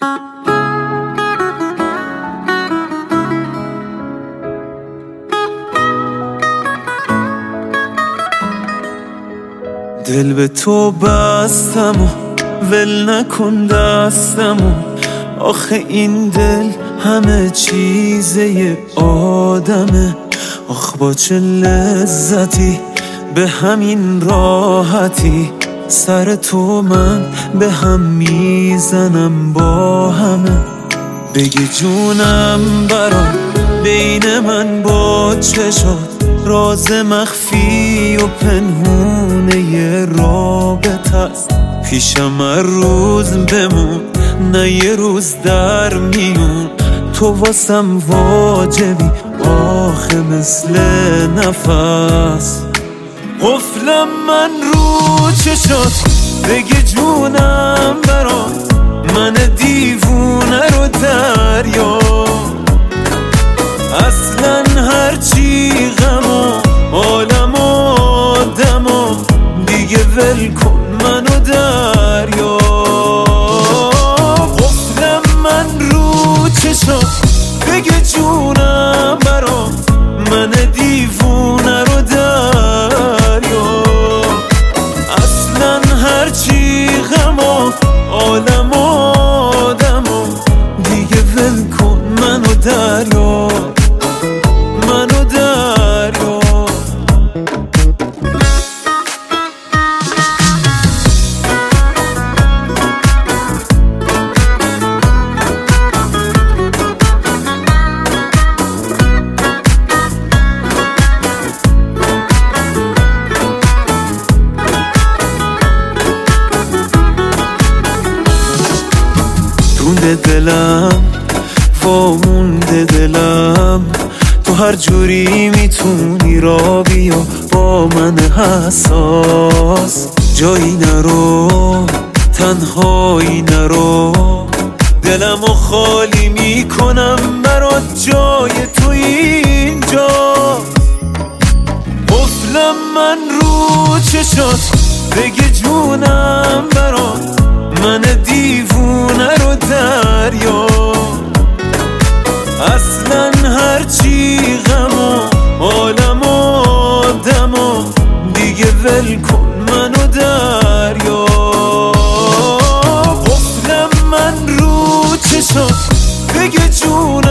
دل به تو بستم و ول نکن دستمو، آخه این دل همه چیزه آدمه. آخ با چه لذتی به همین راحتی، سر تو من به هم میزنم با همه. بگی جونم برام بین من با چشات، راز مخفی و پنهونه ی رابطه است. پیشم هر روز بمون، نه یه روز در میون. تو واسم واجبی آخه مثل نفس. قفلم من رو چشات، بگی جونم برام من دیوونه رو دریا. اصلا هرچی غم و عالم و آدم و دیگه ول کن منو دریا. قفلم من رو چشات، بگی جونم برام من دیوونه رو دریا. اصلا هرچی غم و عالم و آدم و دیگه ول کن منو دریا، منو دریا. مونده دلم، وامونده دلم، تو هر جوری میتونی را بیا با من حساس. جایی نرو، تنهایی نرو، دلمو خالی میکنم برات جای تو اینجا. قفلم من رو چشات، بگی جونم برات من دیوونه رو دریا. اصلا هرچی غم و عالم و آدم و دیگه ول کن منو دریا. قفلم من رو چشات، بگی جون